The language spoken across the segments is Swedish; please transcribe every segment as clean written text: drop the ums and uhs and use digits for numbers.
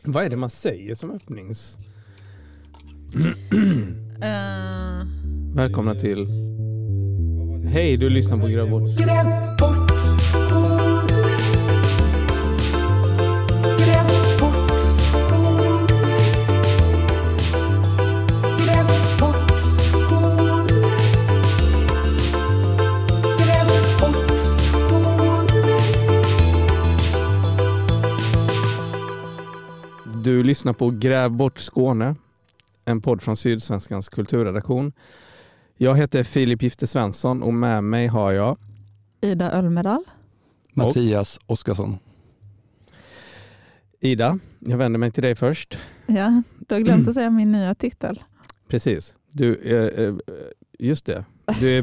Vad är det man säger som öppnings? Välkomna till... Hej, du lyssnar på Gräv bort. Du lyssnar på Gräv bort Skåne, en podd från Sydsvenskans kulturredaktion. Jag heter Filip Gifte Svensson och med mig har jag Ida Ölmedal. Mattias Oskarsson. Ida, jag vänder mig till dig först. Ja, du har glömt att säga min nya titel. Precis. Du, just det. Du är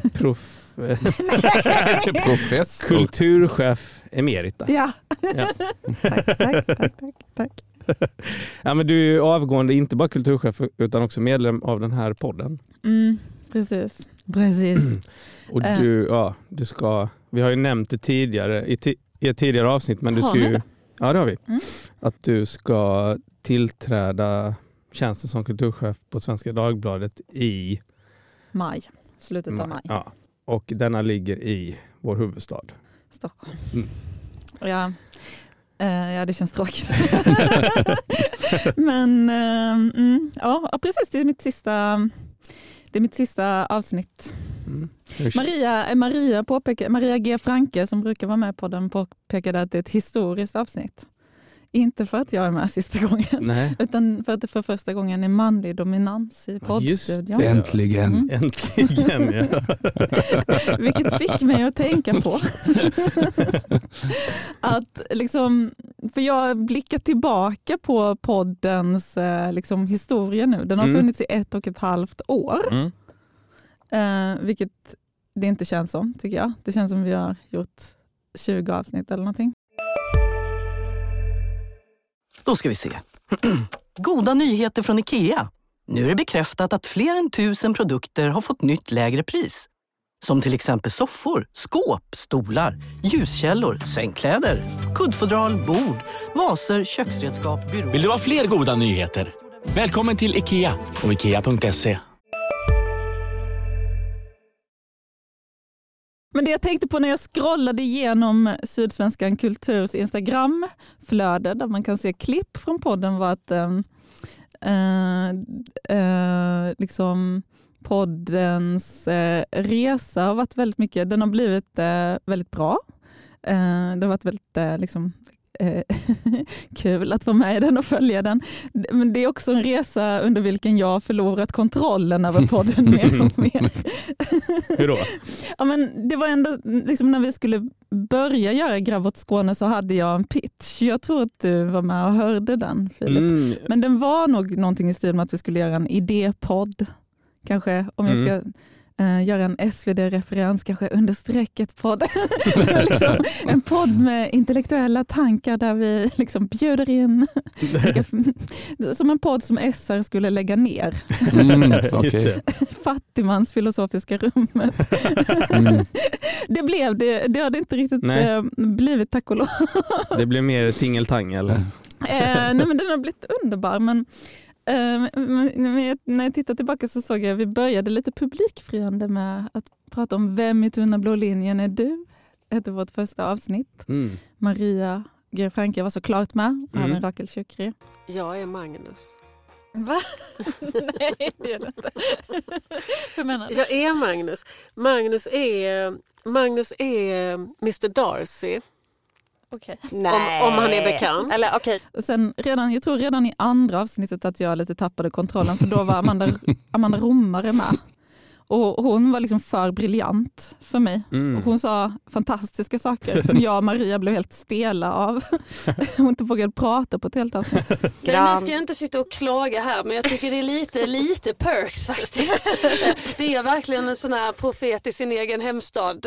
professor. Kulturchef emerita. Ja. Tack. Ja, men du är avgående inte bara kulturchef utan också medlem av den här podden. Precis. Och du ska, vi har ju nämnt det tidigare i ett tidigare avsnitt, men du ska ju, ja det har vi, att du ska tillträda tjänsten som kulturchef på Svenska Dagbladet i slutet av maj. Ja, och denna ligger i vår huvudstad. Stockholm. Ja, det känns tråkigt. Men ja, precis, det är mitt sista avsnitt. Maria G. Franke som brukar vara med på den påpekade att det är ett historiskt avsnitt. Inte för att jag är med sista gången, utan för att det för första gången är manlig dominans i poddstudion. Äntligen. Äntligen, ja. Vilket fick mig att tänka på att liksom, för jag blickar tillbaka på poddens liksom, historia nu. Den har funnits i 1,5 år. Vilket det inte känns som, tycker jag. Det känns som vi har gjort 20 avsnitt eller någonting. Då ska vi se. Goda nyheter från IKEA. Nu är det bekräftat att fler än 1000 produkter har fått nytt lägre pris. Som till exempel soffor, skåp, stolar, ljuskällor, sängkläder, kuddfodral, bord, vaser, köksredskap, byråer. Vill du ha fler goda nyheter? Välkommen till IKEA och IKEA.se. Men det jag tänkte på när jag scrollade igenom Sydsvenskan Kulturs Instagram-flöde där man kan se klipp från podden var att liksom poddens resa har varit väldigt mycket, den har blivit väldigt bra. Det har varit väldigt liksom, kul att vara med i den och följa den. Men det är också en resa under vilken jag har förlorat kontrollen över podden mer och mer. Hur då? Ja, men det var ändå liksom, när vi skulle börja göra Gräv bort Skåne så hade jag en pitch. Jag tror att du var med och hörde den, Filip. Men den var nog någonting i stil med att vi skulle göra en idépodd. Kanske om jag ska göra en SvD-referens, kanske understrecket podd. Liksom, en podd med intellektuella tankar där vi liksom bjuder in som en podd som SR skulle lägga ner. Okay. Fattigmans filosofiska rummet. Det hade inte riktigt blivit, tack och lov. Det blev mer tingeltangel. Nej, men den har blivit underbar, men när jag tittar tillbaka så såg jag att vi började lite publikfriande med att prata om vem i tunna blå linjen är du? Det heter vårt första avsnitt. Maria G. Franke var så klart med. Även Rakel Shukri. Jag är Magnus. Va? Nej, det är det inte. Hur menar du? Jag är Magnus. Magnus är Mr. Darcy. Okay. Om han är bekant. Eller, okay. Sen jag tror redan i andra avsnittet att jag lite tappade kontrollen, för då var Amanda Romare med. Och hon var liksom för briljant för mig. Och hon sa fantastiska saker som jag och Maria blev helt stela av. Hon inte vågade prata på ett helt avsnitt. Nej, nu ska jag inte sitta och klaga här, men jag tycker det är lite perks faktiskt. Det är verkligen en sån här profet i sin egen hemstad.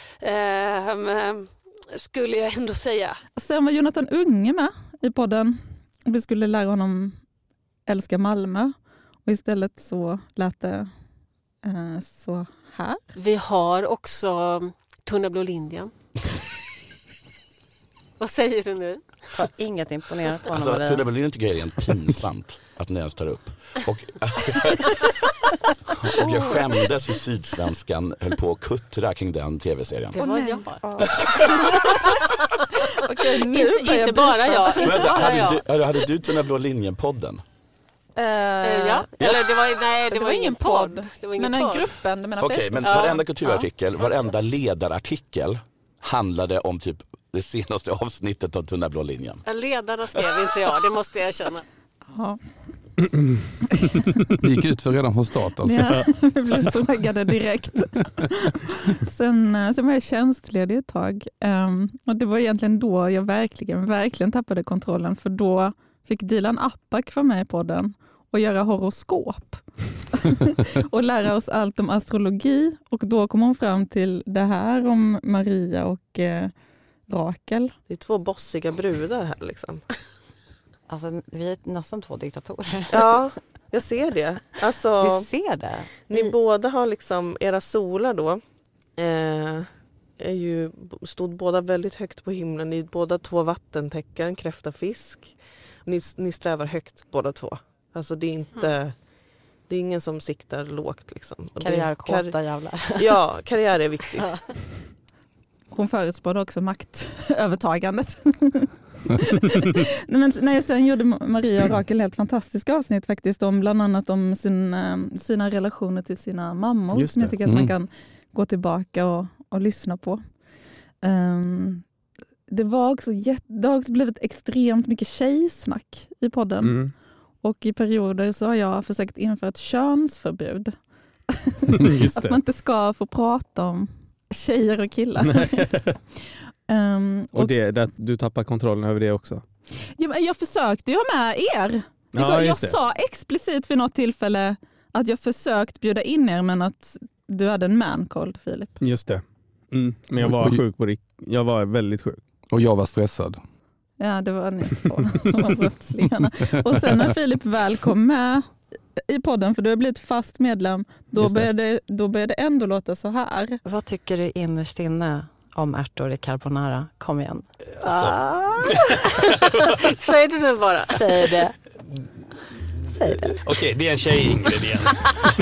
Skulle jag ändå säga. Sen var Jonathan Unge med i podden. Vi skulle lära honom älska Malmö. Och istället så lät det så här. Vi har också Tunna blå linjen. Vad säger du nu? Jag har inget imponerat på honom. Alltså, Tunnelbanan tycker jag är rent pinsamt att ni ens tar upp. Och jag skämdes hur Sydsvenskan höll på att kuttra kring den tv-serien. Det var jag. Okej, Inte bara jag. Hade du Tunnelblå linjen-podden? Ja. Eller det var ingen podd. Det var ingen men podd. gruppen, du menar Okej, Facebook? men varenda kulturartikel, varenda ledarartikel handlade om typ det senaste avsnittet av Tunnelblå linjen. Ledarna skrev inte jag, det måste jag erkänna. Ja. Det gick ut för redan från start alltså. Ja, vi blev frågade direkt. Sen var jag tjänstledig ett tag. Och det var egentligen då jag verkligen tappade kontrollen. För då fick Dilan Apak vara med i podden och göra horoskop. Och lära oss allt om astrologi. Och då kom hon fram till det här om Maria och Rakel. Det är 2 bossiga brudar här liksom. Alltså, vi är nästan 2 diktatorer. Ja, jag ser det. Alltså, Du ser det? ni båda har liksom, era solar då stod båda väldigt högt på himlen. Ni är båda 2 vattentecken, kräfta, fisk. Ni strävar högt båda 2. Alltså det är inte... Det är ingen som siktar lågt liksom. Karriärkåta jävlar. Ja, karriär är viktigt. Hon förutspådde också maktövertagandet. Men när jag sen gjorde Maria och Rakel helt fantastiska avsnitt faktiskt om bland annat om sina relationer till sina mammor som jag tycker att man kan gå tillbaka och lyssna på. Det har också blivit extremt mycket tjejsnack i podden. Och i perioder så har jag försökt införa ett könsförbud. Att man inte ska få prata om tjejer och killar. Och det, du tappar kontrollen över det också? Ja, men jag försökte ju ha med er. Jag sa explicit vid något tillfälle att jag försökt bjuda in er men att du hade en man-cold, Filip. Just det. Men jag var sjuk på jag var väldigt sjuk. Och jag var stressad. Ja, det var ni 2 som var brottslingarna. Och sen när Filip väl kom med i podden, för du har blivit fast medlem, då började det ändå låta så här. Vad tycker du innerst inne om ärtor i carbonara? Kom igen. Säg det nu bara. Säg det. Okej, det är en tjejingrediens.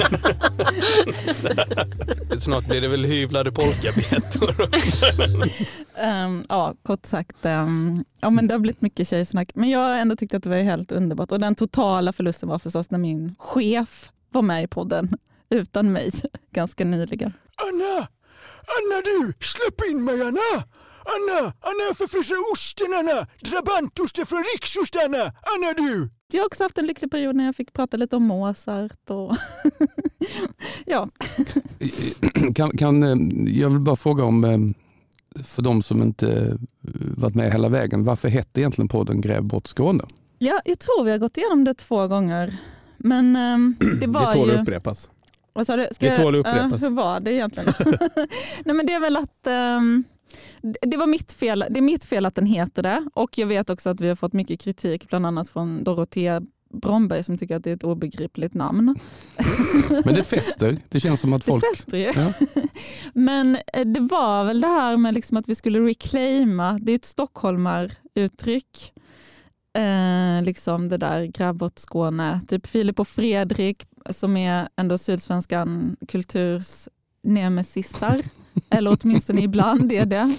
Snart blir det väl hyvlade polkabetor också. Ja, kort sagt. Ja, men det har blivit mycket tjejsnack. Men jag har ändå tyckt att det var helt underbart. Och den totala förlusten var förstås när min chef var med i podden utan mig ganska nyligen. Anna du, släpp in mig Anna! Anna förfryser osten Anna! Drabantosten från Riksost Anna du! Jag har också haft en lycklig period när jag fick prata lite om Mozart och ja. Jag vill bara fråga om, för de som inte varit med hela vägen, varför hette egentligen podden Gräv bort Skåne? Ja, jag tror vi har gått igenom det 2 gånger. Men det var det tål att upprepas. Vad sa du? Det tål att upprepas. Hur var det egentligen? Nej, men det är väl att det var mitt fel. Det är mitt fel att den heter det. Och jag vet också att vi har fått mycket kritik, bland annat från Dorothea Bromberg som tycker att det är ett obegripligt namn. Men det fäster. Det känns som att folk... Det fäster ju. Ja. Men det var väl det här med liksom att vi skulle reclaima. Det är ett stockholmaruttryck. Liksom det där Gräv bort Skåne. Typ Filip och Fredrik som är ändå Sydsvenskan kulturs nemesisar. Eller åtminstone ibland är det.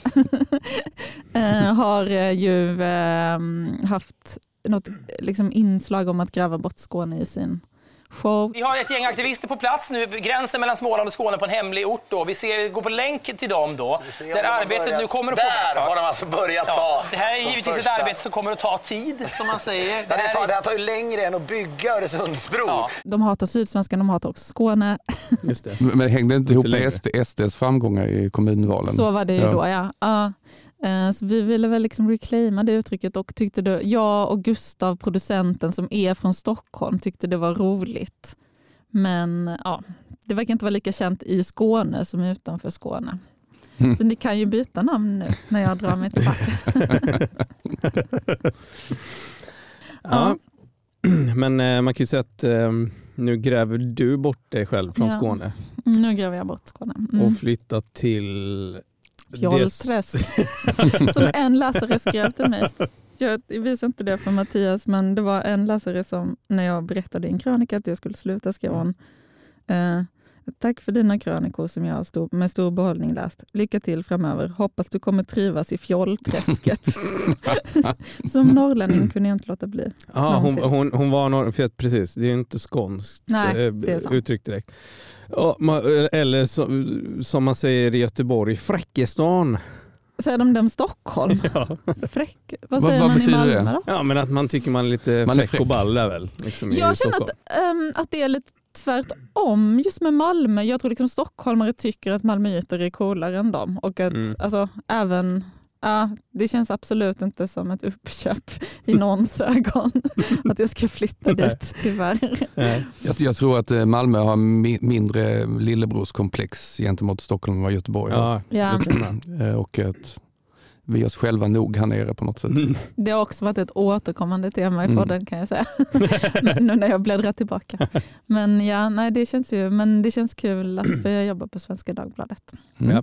Har ju haft något liksom inslag om att gräva bort Skåne i sin show. Vi har ett gäng aktivister på plats nu, gränsen mellan Småland och Skåne på en hemlig ort då. Vi går på länk till dem då. Där arbetet nu kommer att Där har de alltså börjat ta. Det här är givetvis ett arbete som kommer att ta tid, som man säger. Det här tar ju längre än att bygga Öresundsbro. Ja. De hatar Sydsvenskan, de hatar också Skåne. Just det. Men hängde inte ihop med SDs framgångar i kommunvalen? Så var det ju då, ja. Så vi ville väl liksom reclaima det uttrycket och tyckte det, jag och Gustav, producenten som är från Stockholm, tyckte det var roligt. Men ja, det verkar inte vara lika känt i Skåne som utanför Skåne. Så ni kan ju byta namn nu när jag drar mig tillbaka. Ja. Men man kan ju säga att nu gräver du bort dig själv från Skåne. Nu gräver jag bort Skåne. Och flyttat till Fjollträsk. Som en läsare skrev till mig. Jag visar inte det för Mattias, men det var en läsare som, när jag berättade i en krönika att jag skulle sluta, skrev hon: tack för dina krönikor som jag har med stor behållning läst. Lycka till framöver. Hoppas du kommer trivas i fjollträsket. Som norrlänning kunde jag inte låta bli. Ja, hon var för precis, det är ju inte skånskt uttryck direkt. Eller som man säger i Göteborg, Fräckestan. Säger de dem Stockholm? Ja. Fräck. Vad säger man i Malmö då? Ja, men att man tycker man är lite fräck och ball där väl. Liksom jag känner att det är lite tvärtom just med Malmö. Jag tror liksom stockholmare tycker att malmöiter är coolare än dem. Och att alltså, även... Ja, det känns absolut inte som ett uppköp i någons ögon att jag ska flytta dit, tyvärr. Jag tror att Malmö har mindre lillebrorskomplex gentemot Stockholm än vad Göteborg har. Ja. Och att vi är oss själva nog här nere på något sätt. Det har också varit ett återkommande tema i podden, kan jag säga. Nu när jag bläddrar tillbaka. Men ja, nej, det känns kul att börja jobba på Svenska Dagbladet. Ja.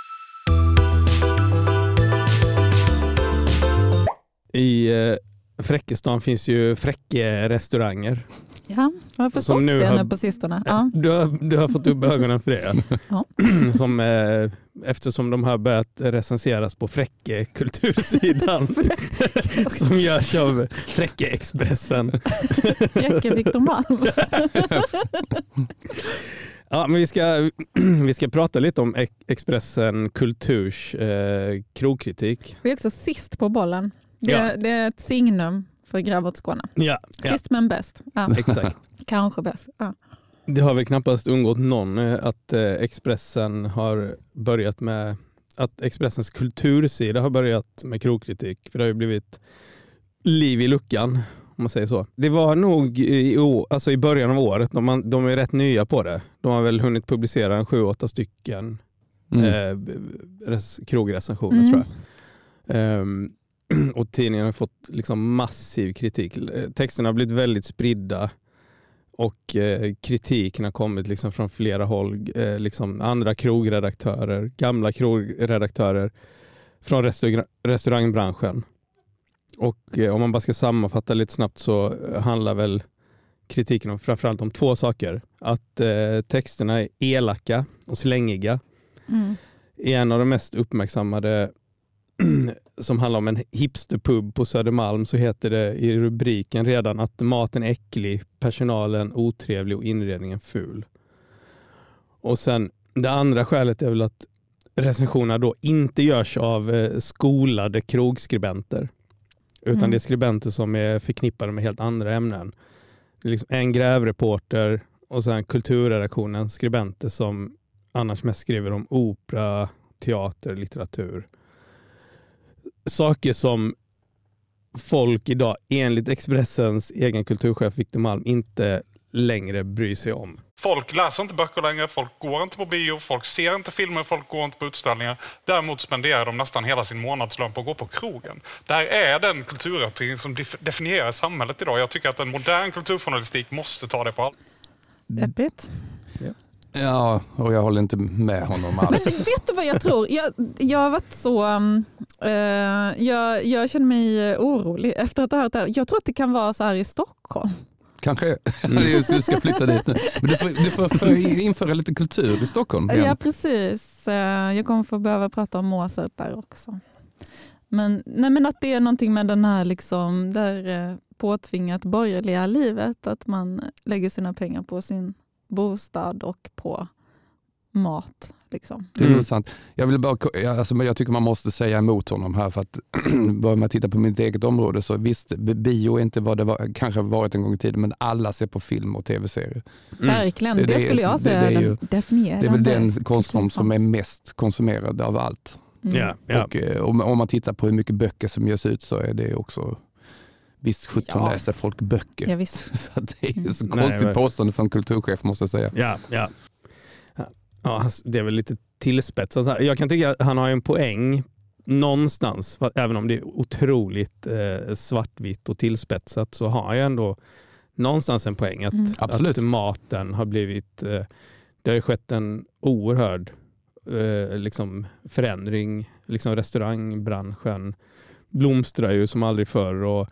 I Fräckestan finns ju fräcke-restauranger. Ja, jag har förstått det nu på sistone. Ja. Du har fått upp ögonen för det. Ja. Eftersom de har börjat recenseras på Fräcke-kultursidan. Som görs av Fräcke-Expressen. Fräcke Victor Malm. Ja, men vi ska prata lite om Expressen Kulturs krogkritik. Vi är också sist på bollen. Det är ett signum för Gräv åt Skåne. Ja. Sist men bäst. Ja. Exakt. Kanske bäst. Ja. Det har väl knappast undgått någon att Expressen har börjat med att Expressens kultursida har börjat med krogkritik. För det har ju blivit liv i luckan, om man säger så. Det var nog i början av året, de är rätt nya på det. De har väl hunnit publicera 7-8 stycken krogrecensioner, tror jag. Och tidningen har fått liksom massiv kritik. Texterna har blivit väldigt spridda och kritiken har kommit liksom från flera håll. Liksom andra krogredaktörer, gamla krogredaktörer från restaurangbranschen. Och om man bara ska sammanfatta lite snabbt så handlar väl kritiken om framförallt om 2 saker. Att texterna är elaka och slängiga. En av de mest uppmärksammade som handlar om en hipsterpub på Södermalm, så heter det i rubriken redan att maten är äcklig, personalen otrevlig och inredningen ful. Och sen det andra skälet är väl att recensionerna då inte görs av skolade krogskribenter, utan det är skribenter som är förknippade med helt andra ämnen. Det är liksom en grävreporter och sen kulturredaktionens skribenter som annars mest skriver om opera, teater, litteratur. Saker som folk idag enligt Expressens egen kulturchef Victor Malm inte längre bryr sig om. Folk läser inte böcker längre, folk går inte på bio, folk ser inte filmer, folk går inte på utställningar. Däremot spenderar de nästan hela sin månadslön på att gå på krogen. Det här är den kulturrättning som definierar samhället idag. Jag tycker att en modern kulturjournalistik måste ta det på allvar. Deppigt. Ja, och jag håller inte med honom alls. Vet du vad jag tror? Jag har varit så... jag känner mig orolig efter att ha hört det här. Jag tror att det kan vara så här i Stockholm. Kanske. Du ska flytta dit nu. Men du får införa lite kultur i Stockholm igen. Ja, precis. Jag kommer få behöva prata om Mozart där också. Men att det är någonting med den här liksom, där påtvingat borgerliga livet. Att man lägger sina pengar på sin bostad och på mat. Liksom. Det är nog sant. Jag tycker man måste säga emot honom här, för att börjar man titta på mitt eget område så visst, bio är inte vad det kanske varit en gång i tiden, men alla ser på film och tv-serier. Verkligen, det skulle jag säga är den definierande. Det är väl den konstform som är mest konsumerad av allt. Och om man tittar på hur mycket böcker som görs ut så är det också... Visst 17 läser folk böcker. Ja, visst. Så det är så konstigt påstående från en kulturchef, måste jag säga. Ja, det är väl lite tillspetsat. Jag kan tycka att han har en poäng någonstans. Även om det är otroligt svartvitt och tillspetsat, så har jag ändå någonstans en poäng. Att maten har blivit... det har ju skett en oerhörd liksom förändring. Liksom restaurangbranschen blomstrar ju som aldrig förr. Och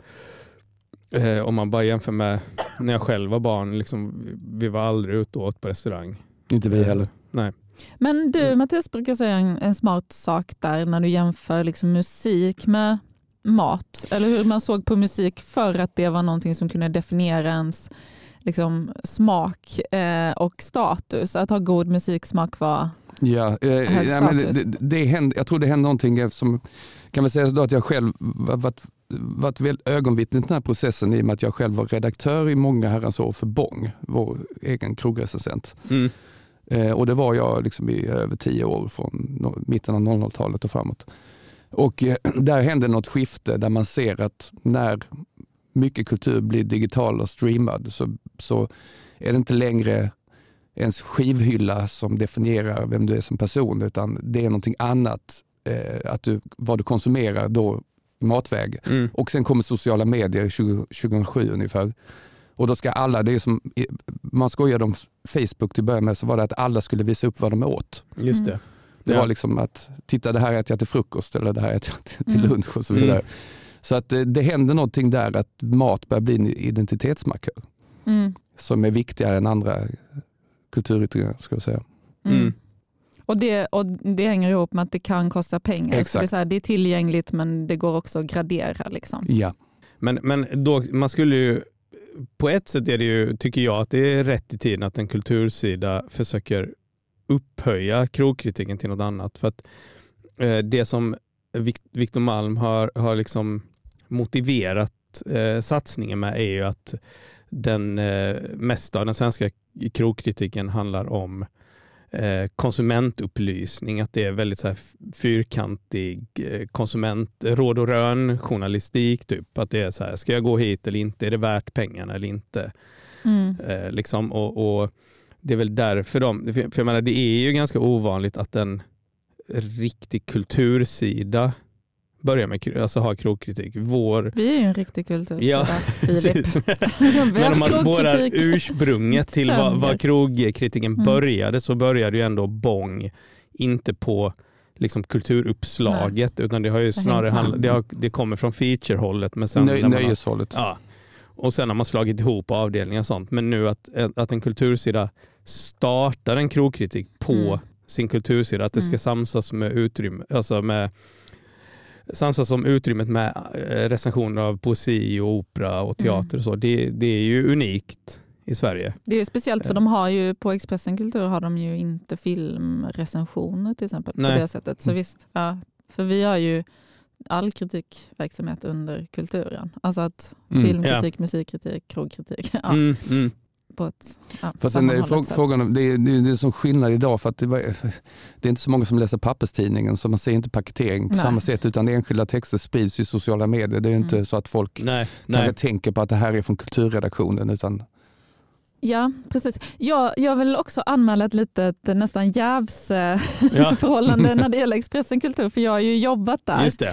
om man bara jämför med när jag själv var barn, liksom, vi var aldrig ute och åt på restaurang. Inte vi heller. Nej. Men du, Mattias, brukar säga en smart sak där när du jämför liksom musik med mat. Eller hur man såg på musik för att det var någonting som kunde definiera ens liksom, smak och status. Att ha god musiksmak var hög status. Det hände, jag tror det hände någonting som kan man säga så då att jag själv varit väl ögonvittne i den här processen i och med att jag själv var redaktör i många herrans år för Bång, vår egen krogrecensent. Och det var jag liksom i över 10 år från mitten av 00-talet och framåt. Och där hände något skifte där man ser att när mycket kultur blir digital och streamad så är det inte längre ens skivhylla som definierar vem du är som person, utan det är någonting annat, vad du konsumerar då i matväg. Och sen kommer sociala medier 2007 ungefär. Och då ska alla, det är som man skojade om Facebook till början med, så var det att alla skulle visa upp vad de åt. Just det. Det var liksom att titta, det här äter jag till frukost eller det här äter jag till lunch och så vidare. Så att det händer någonting där att mat börjar bli en identitetsmarkör som är viktigare än andra kulturyttringar, ska jag säga. Och det hänger ihop med att det kan kosta pengar. Exakt. Så det är så här, det är tillgängligt men det går också att gradera. Liksom. Ja. Men då, man skulle ju, på ett sätt är det ju, tycker jag, att det är rätt i tiden att en kultursida försöker upphöja krogkritiken till något annat. För att det som Victor Malm har liksom motiverat satsningen med är ju att den mesta av den svenska krogkritiken handlar om konsumentupplysning, att det är väldigt så här fyrkantig råd och rön journalistik typ, att det är så här, ska jag gå hit eller inte, är det värt pengarna eller inte, liksom, och det är väl därför för jag menar, det är ju ganska ovanligt att en riktig kultursida börjar med, alltså ha krogkritik. Vi är ju en riktig kultursida, ja, Filip. Men om man spårar ursprunget till vad krogkritiken började, så började ju ändå Bång inte på liksom kulturuppslaget. Nej. Utan det har ju snarare det kommer från featurehållet, men sen nöjeshållet. Ja. Och sen har man slagit ihop avdelningar och sånt. Men nu att en kultursida startar en krogkritik på sin kultursida, att det ska samsas med utrymme, alltså samsas om utrymmet med recensioner av poesi och opera och teater och så. Det är ju unikt i Sverige. Det är speciellt för de har ju på Expressen Kultur har de ju inte filmrecensioner till exempel. Nej. På det sättet. Så visst, ja, för vi har ju all kritikverksamhet under kulturen. Alltså att filmkritik, musikkritik, krogkritik. Ja. På ett, fast sen är frågan, det är som skillnad idag, för att det är inte så många som läser papperstidningen, så man ser inte paketering på samma sätt, utan enskilda texter sprids i sociala medier. Det är inte så att folk kanske tänker på att det här är från kulturredaktionen, utan... Ja, precis. Jag vill också anmäla ett litet nästan jävsförhållande när det gäller Expressen Kultur, för jag har ju jobbat där. Just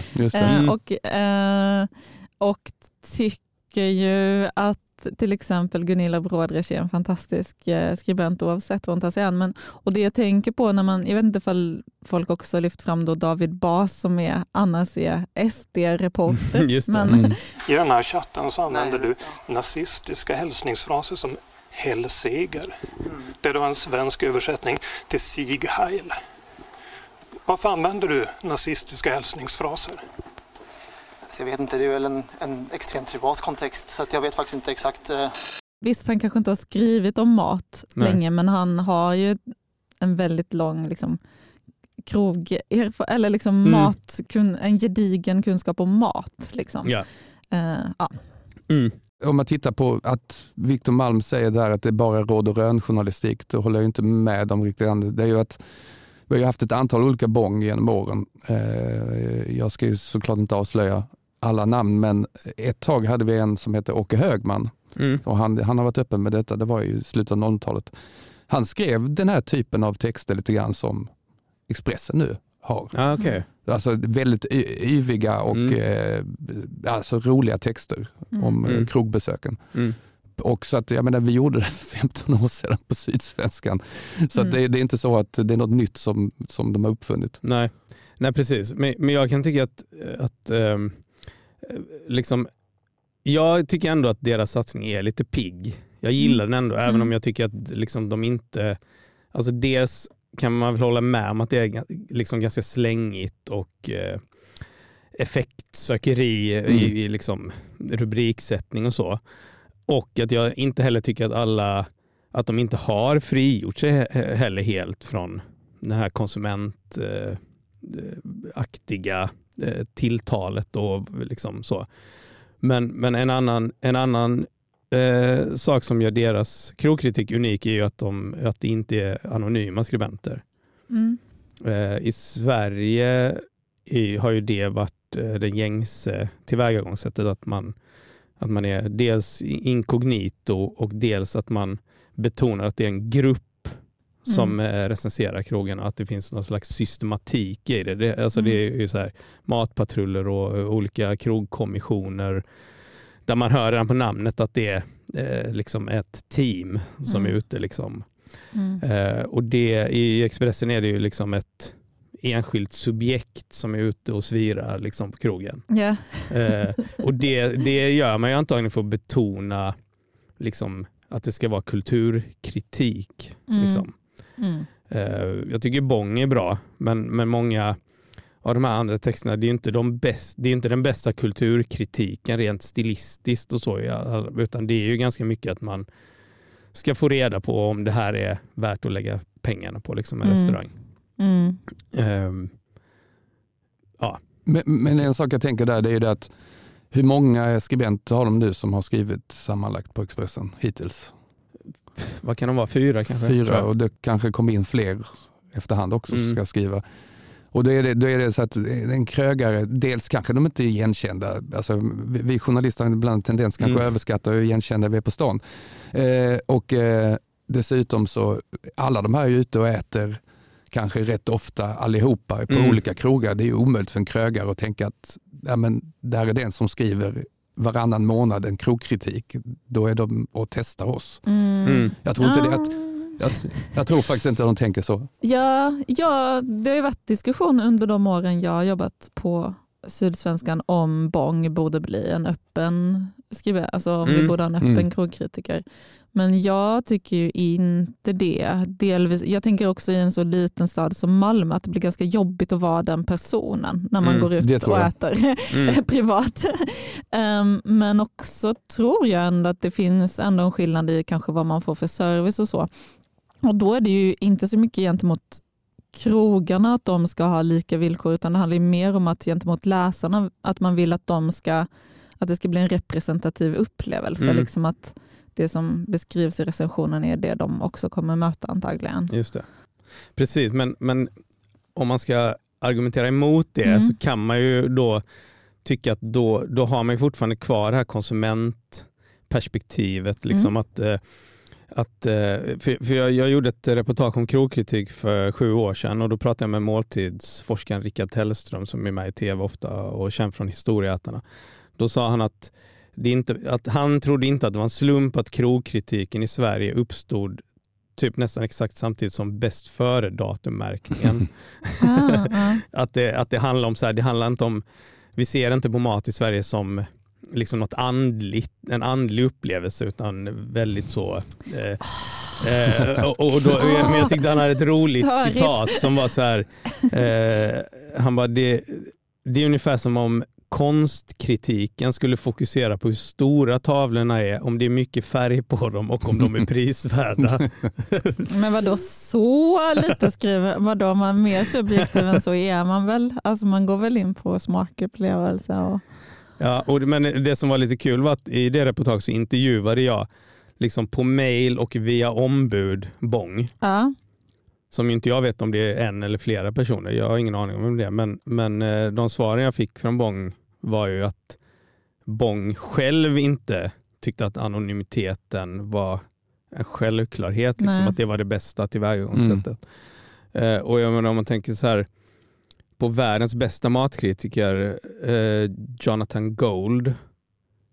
det. Och tycker ju att till exempel Gunilla Brådrich är en fantastisk skribent oavsett vad hon tar sig an. Och det jag tänker på när jag vet inte om folk också lyft fram då David Bas som är annars är SD-reporter. Just det. I den här chatten så använder du nazistiska hälsningsfraser som Hellseger. Det är då en svensk översättning till Sieg Heil. Varför använder du nazistiska hälsningsfraser? Jag vet inte, det är väl en extremt privat kontext, så att jag vet faktiskt inte exakt. Visst, han kanske inte har skrivit om mat länge, men han har ju en väldigt lång liksom, eller liksom en gedigen kunskap om mat. Liksom. Ja. Om man tittar på att Victor Malm säger där att det är bara råd och rön-journalistik, då håller jag inte med om riktigt. Det är ju att vi har ju haft ett antal olika Bång genom åren. Jag ska ju såklart inte avslöja alla namn, men ett tag hade vi en som heter Åke Högman. Och han har varit öppen med detta, det var ju i slutet av 00-talet. Han skrev den här typen av texter lite grann som Expressen nu har. Okay. Alltså väldigt yviga och alltså roliga texter om krogbesöken. Och så att, jag menar, vi gjorde det för 15 år sedan på Sydsvenskan. Så att det är inte så att det är något nytt som de har uppfunnit. Nej precis. Men jag kan tycka att liksom, jag tycker ändå att deras satsning är lite pigg. Jag gillar den ändå, även om jag tycker att liksom, de inte... Alltså dels kan man väl hålla med om att det är liksom ganska slängigt och effektsökeri i liksom rubriksättning och så. Och att jag inte heller tycker att de inte har frigjort sig heller helt från den här konsumentaktiga tilltalet och liksom så. Men en annan sak som gör deras krogkritik unik är ju att det inte är anonyma skribenter. I Sverige har ju det varit den gängse tillvägagångssättet att man är dels inkognito och dels att man betonar att det är en grupp som recenserar krogen och att det finns någon slags systematik i det. Det är ju så här matpatruller och olika krogkommissioner där man hör redan på namnet att det är liksom ett team som är ute liksom. Och det i Expressen är det ju liksom ett enskilt subjekt som är ute och svirar liksom på krogen. Och det gör man ju antagligen för att betona liksom att det ska vara kulturkritik liksom. Jag tycker Bong är bra, men många av de här andra texterna, det är inte den bästa kulturkritiken rent stilistiskt och så, utan det är ju ganska mycket att man ska få reda på om det här är värt att lägga pengarna på liksom en restaurang. Ja. Men en sak jag tänker där, det är ju det att hur många skribenter har de nu som har skrivit sammanlagt på Expressen hittills? Vad kan de vara? 4 kanske? 4, och det kanske kommer in fler efterhand också som ska skriva. Och då är det så att en krögare, dels kanske de inte är igenkända. Alltså, vi journalister har ibland tendens kanske överskattar hur igenkända vi är på stan. Dessutom så, alla de här är ute och äter kanske rätt ofta allihopa på olika krogar. Det är ju omöjligt för en krögare att tänka att där är den som skriver varannan månad en krogkritik. Då är de och testar oss. Jag tror inte jag tror faktiskt inte att de tänker så. Ja, det har ju varit diskussion under de åren jag har jobbat på Sydsvenskan om Bong borde bli en öppen skribent, alltså om vi borde ha en öppen krogkritiker. Men jag tycker ju inte det. Delvis, jag tänker också i en så liten stad som Malmö att det blir ganska jobbigt att vara den personen när man går ut och äter privat. Men också tror jag ändå att det finns ändå en skillnad i kanske vad man får för service och så. Och då är det ju inte så mycket gentemot krogarna att de ska ha lika villkor, utan det handlar mer om att gentemot läsarna att man vill att det ska bli en representativ upplevelse. Liksom att det som beskrivs i recensionen är det de också kommer möta antagligen. Just det. Precis, men om man ska argumentera emot det så kan man ju då tycka att då har man ju fortfarande kvar det här konsumentperspektivet. Liksom för jag gjorde ett reportage om krogkritik för 7 år sedan och då pratade jag med måltidsforskaren Rickard Tellström som är med i tv ofta och känd från Historieätarna. Då sa han att han trodde inte att det var en slump att krogkritiken i Sverige uppstod typ nästan exakt samtidigt som bäst före datummärkningen. Att det handlar om så här, det handlar inte om, vi ser inte på mat i Sverige som liksom något en andlig upplevelse utan väldigt så men jag tyckte han hade ett roligt citat som var så här han bara det är ungefär som om konstkritiken skulle fokusera på hur stora tavlorna är, om det är mycket färg på dem och om de är prisvärda. Men vadå så lite skriver? Vadå, man är mer subjektiv än så är man väl? Alltså man går väl in på smakupplevelse och... Ja, men det som var lite kul var att i det reportaget så intervjuade jag liksom på mail och via ombud Bong. Som inte jag vet om det är en eller flera personer. Jag har ingen aning om det. Men de svaren jag fick från Bong var ju att Bong själv inte tyckte att anonymiteten var en självklarhet. Liksom, att det var det bästa tillvägagångssättet. Och jag menar, om man tänker så här på världens bästa matkritiker Jonathan Gold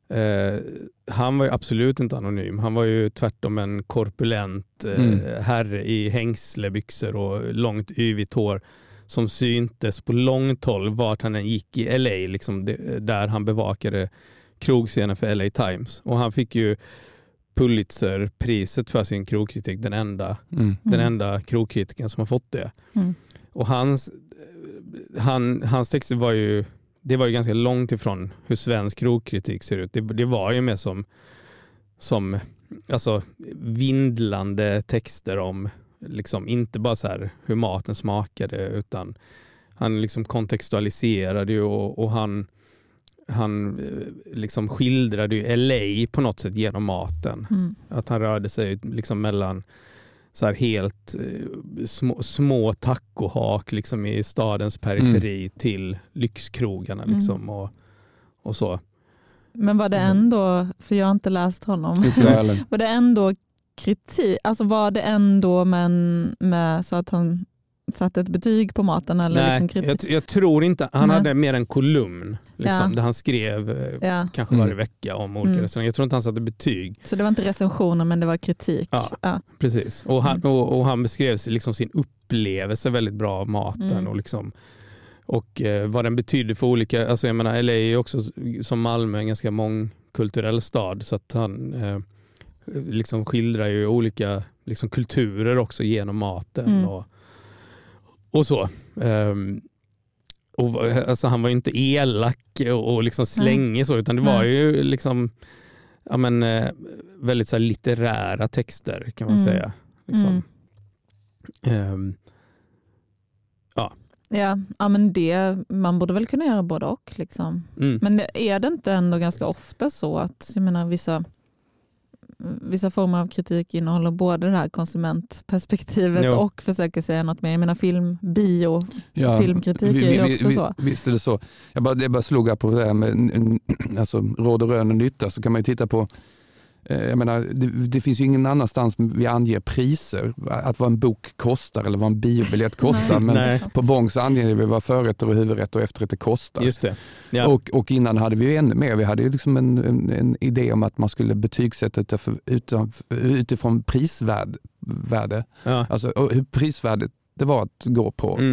Han var ju absolut inte anonym. Han var ju tvärtom en korpulent herre i hängslebyxor och långt yvigt hår som syntes på långt håll vart han än gick i LA, liksom där han bevakade krogscenen för LA Times. Och han fick ju Pulitzerpriset för sin krogkritik, den enda krogkritiken som har fått det. Och hans texter var ju ganska långt ifrån hur svensk krogkritik ser ut. Det var ju mer som alltså vindlande texter om liksom inte bara så här hur maten smakade, utan han liksom kontextualiserade ju och han liksom skildrade ju LA på något sätt genom maten. Att han rörde sig liksom mellan så här helt små tacohak liksom i stadens periferi till lyxkrogarna liksom och så. Men var det ändå, för jag har inte läst honom, var det ändå kritik, alltså var det ändå med så att han satte ett betyg på maten eller nej, liksom kritik? jag tror inte, han hade mer en kolumn liksom, där han skrev kanske varje vecka om olika restauranger. Jag tror inte han satte betyg. Så det var inte recensioner, men det var kritik? Ja. Precis. Och han beskrev liksom sin upplevelse väldigt bra av maten och vad den betyder för olika, alltså jag menar LA är också som Malmö en ganska mångkulturell stad, så att han liksom skildrar ju olika liksom kulturer också genom maten och så. Och alltså han var ju inte elak och liksom slängig så, utan det var ju liksom väldigt så här litterära texter kan man säga. Liksom. Ja, men det, man borde väl kunna göra både och liksom. Men är det inte ändå ganska ofta så att, jag menar, vissa former av kritik innehåller både det här konsumentperspektivet och försöker säga något mer. Jag menar filmkritik är ju också så. Visst är det så. Det bara slog jag på det här med alltså, råd och rön och nytta, så kan man ju titta på, jag menar, det finns ju ingen annanstans vi anger priser, att vad en bok kostar eller vad en biobiljett kostar. Men på Bång så anger vi vad förrätter och huvudrätter och efterrätter kostar. Just det. Ja. Och innan hade vi ju ännu mer. Vi hade ju liksom en idé om att man skulle betygsätta utifrån prisvärde. Ja. Alltså hur prisvärdet det var att gå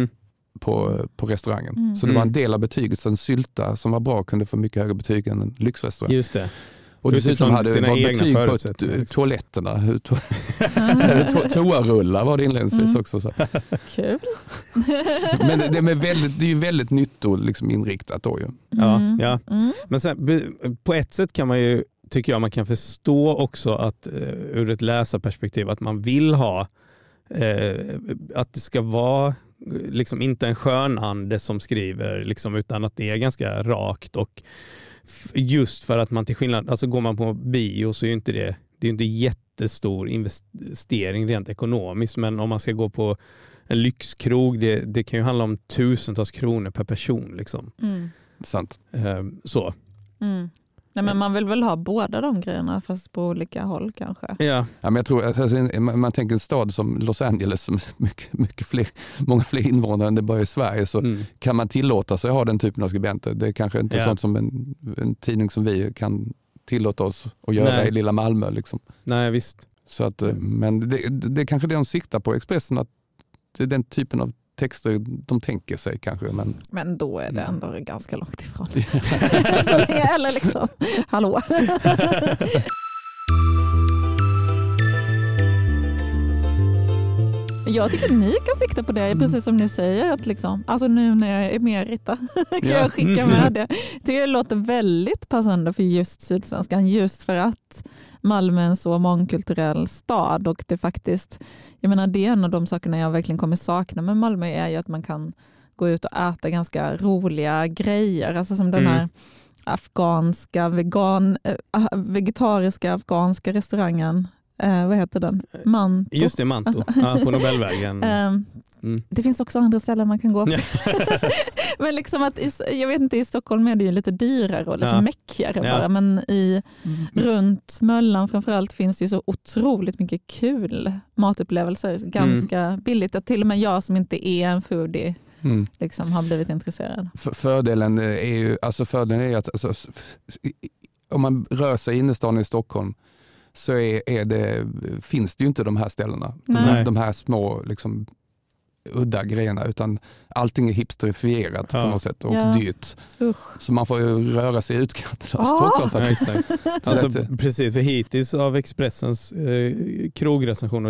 på restaurangen. Så det var en del av betyget, så en sylta som var bra kunde få mycket högre betyg än en lyxrestaurang. Just det. Och dessutom hade det betyg på toaletterna. Toarullar var det inledningsvis också. Så. Kul. Men det är ju väldigt nytto liksom inriktat då ju. Ja. Men sen, på ett sätt kan man ju, tycker jag man kan förstå också att ur ett läsarperspektiv att man vill ha att det ska vara liksom inte en skönande som skriver liksom, utan att det är ganska rakt, och just för att man till skillnad, alltså går man på bio så är ju inte det är inte jättestor investering rent ekonomiskt, men om man ska gå på en lyxkrog, det kan ju handla om tusentals kronor per person liksom. Sant. Så. Nej, men man vill väl ha båda de grejerna fast på olika håll kanske. Ja, men jag tror alltså, man tänker en stad som Los Angeles som många fler invånare än det bara i Sverige, så kan man tillåta sig att ha den typen av skribenter. Det är kanske inte sånt som en tidning som vi kan tillåta oss att göra i lilla Malmö liksom. Nej, visst. Så att, men det är kanske det de siktar på, Expressen, att det är den typen av texter de tänker sig kanske. Men då är det ändå ganska långt ifrån. Eller liksom, hallå. Jag tycker att ni kan sikta på det, precis som ni säger. Att liksom, alltså nu när jag är med Rita kan jag skicka med det. Det låter väldigt passande för just Sydsvenskan, just för att Malmö är en så mångkulturell stad, och det faktiskt, jag menar, det är en av de sakerna jag verkligen kommer sakna med Malmö, är ju att man kan gå ut och äta ganska roliga grejer, alltså som den här afghanska vegetariska afghanska restaurangen. Vad heter den? Manto. Just det, Manto. På Nobelvägen. Det finns också andra ställen man kan gå på. Men liksom att jag vet inte, i Stockholm är det ju lite dyrare och lite mäckigare bara, men runt Möllan framförallt finns det ju så otroligt mycket kul matupplevelser, ganska billigt, att till och med jag som inte är en foodie liksom har blivit intresserad. Fördelen är ju att alltså, om man rör sig i innerstan i Stockholm så finns det ju inte de här ställena. De här små liksom, udda grejerna, utan allting är hipsterifierat på något sätt och dyrt. Så man får ju röra sig i utkanten av Stockholm. Ja, exakt. Alltså, precis, för hittills av Expressens krogrecensioner,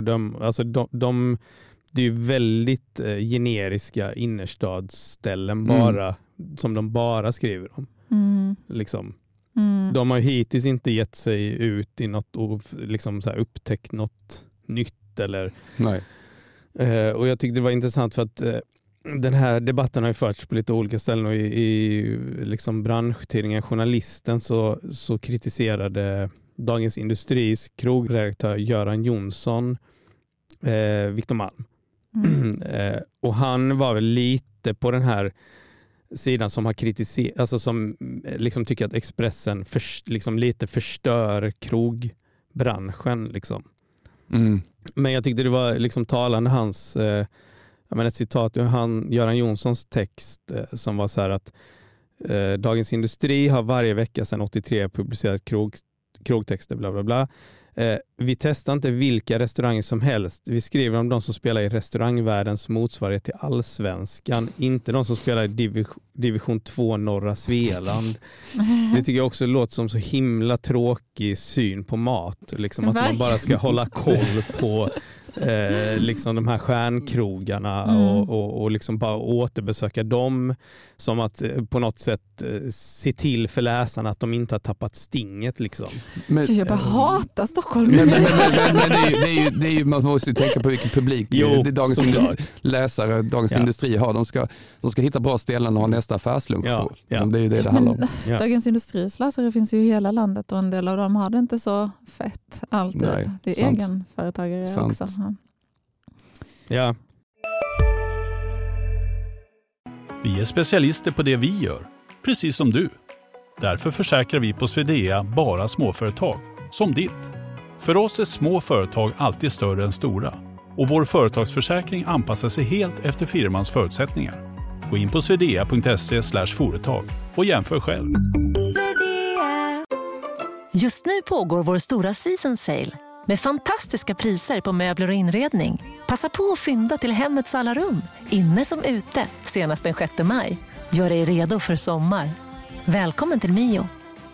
det är ju väldigt generiska innerstadsställen bara, som de bara skriver om. Liksom. De har ju hittills inte gett sig ut i något och liksom så här upptäckt något nytt. Eller, och jag tyckte det var intressant för att den här debatten har ju förts på lite olika ställen, och i liksom branschtidningen Journalisten så kritiserade Dagens Industris krogredaktör Göran Jonsson Victor Malm. Och han var väl lite på den här sidan som har kritiserat, alltså som liksom tycker att Expressen liksom lite förstör krogbranschen liksom. Men jag tyckte det var liksom talande hans ett citat ur Göran Jonssons text som var så här att Dagens Industri har varje vecka sedan 83 publicerat krogtexter bla bla bla. Vi testar inte vilka restauranger som helst. Vi skriver om de som spelar i restaurangvärldens motsvarighet till Allsvenskan, inte de som spelar i division 2 norra Svealand. Det tycker jag också låter som så himla tråkig syn på mat. Liksom att man bara ska hålla koll på liksom de här stjärnkrogarna och liksom bara återbesöka dem, som att på något sätt se till för läsarna att de inte har tappat stinget liksom. Men, jag bara hatar Stockholm. Men det är ju, man måste ju tänka på vilken publik det är Dagens läsare, Dagens Industri har. De ska hitta bra ställen och ha nästa affärslunch på. Det är ju det handlar om. Dagens Industris läsare finns ju i hela landet, och en del av dem har det inte så fett alltid. Nej, det är egenföretagare också. Ja. Vi är specialister på det vi gör, precis som du. Därför försäkrar vi på Swedea bara småföretag, som ditt. För oss är små företag alltid större än stora, och vår företagsförsäkring anpassar sig helt efter firmans förutsättningar. Gå in på swedea.se/företag och jämför själv. Just nu pågår vår stora season sale med fantastiska priser på möbler och inredning. Passa på att fynda till hemmets alla rum, inne som ute, senast den 6 maj. Gör dig redo för sommar. Välkommen till Mio.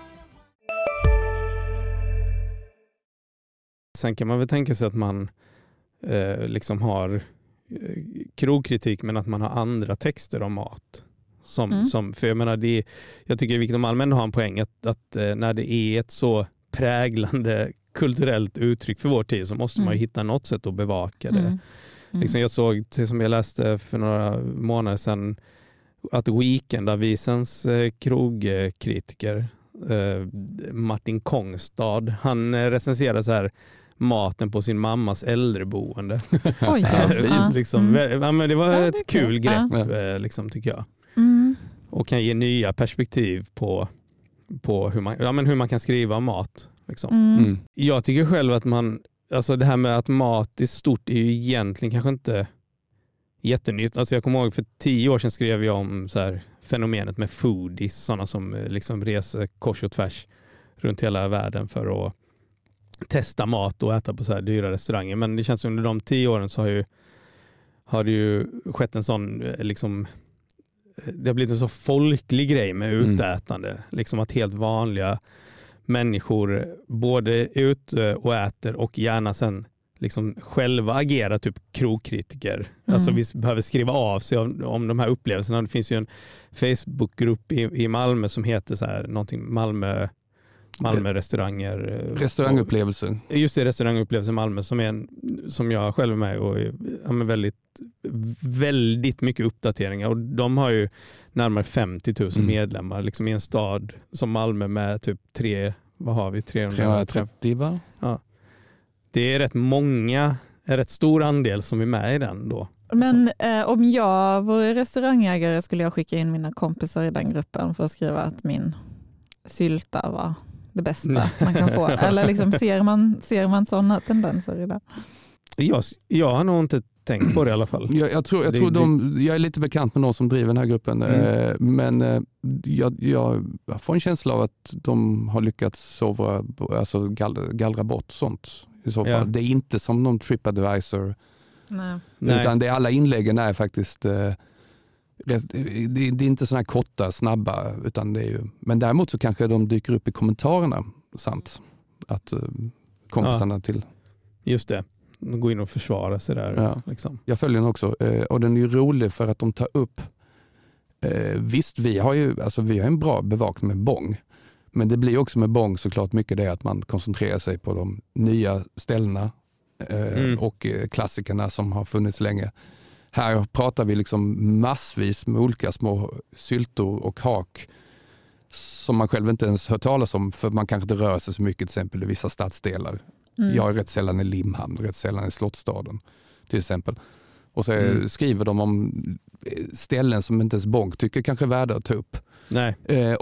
Sen kan man väl tänka sig att man liksom har krogkritik, men att man har andra texter om mat. För jag menar, jag tycker Victor Malm ändå har en poäng att när det är ett så präglande kulturellt uttryck för vår tid, så måste man ju hitta något sätt att bevaka det. Liksom jag såg, som jag läste för några månader sedan, att Weekendavisens krogkritiker Martin Kongstad, han recenserade så här maten på sin mammas äldreboende. Oj, liksom, men det var ett kul grepp liksom, tycker jag. Och kan ge nya perspektiv på hur man kan skriva om mat. Liksom. Jag tycker själv att alltså det här med att mat är stort är ju egentligen kanske inte jättenytt. Alltså jag kommer ihåg för 10 år sedan skrev jag om så här fenomenet med foodies, sådana som liksom reser kors och tvärs runt hela världen för att testa mat och äta på så här dyra restauranger. Men det känns som under de 10 åren så har det ju skett en sån liksom, det har blivit en så folklig grej med utätande. Liksom att helt vanliga människor både är ute och äter och gärna sen liksom själva agera typ krogkritiker. Alltså vi behöver skriva av sig om de här upplevelserna. Det finns ju en Facebookgrupp i Malmö som heter så här någonting Malmö restauranger. Restaurangupplevelser. Just det, restaurangupplevelser i Malmö som jag själv är med och väldigt, väldigt mycket uppdateringar. Och de har ju närmare 50 000 medlemmar liksom i en stad som Malmö med typ 330 va? Ja. Det är rätt stor andel som är med i den då. Men om jag vore restaurangägare skulle jag skicka in mina kompisar i den gruppen för att skriva att min sylta var det bästa man kan få. Eller liksom, ser man sådana tendenser i det? Jag har nog inte tänkt på det i alla fall. Jag är lite bekant med någon som driver den här gruppen. Men jag får en känsla av att de har lyckats gallra bort sånt i så fall. Ja. Det är inte som någon TripAdvisor. Nej. Utan det alla inläggen är faktiskt det är inte såna här korta, snabba, utan det är ju, men däremot så kanske de dyker upp i kommentarerna, sant? Att kompisarna till... Just det. Gå in och försvara sig där. Ja. Liksom. Jag följer den också. Och den är ju rolig för att de tar upp... visst, vi har en bra bevakning med Bong. Men det blir också med Bong såklart mycket det att man koncentrerar sig på de nya ställena och klassikerna som har funnits länge. Här pratar vi liksom massvis med olika små syltor och hak som man själv inte ens hör talas om, för man kanske inte rör sig så mycket till exempel i vissa stadsdelar. Jag är rätt sällan i Limhamn, rätt sällan i Slottsstaden till exempel. Och så skriver de om ställen som inte ens Bong tycker kanske är värda att ta upp. Nej.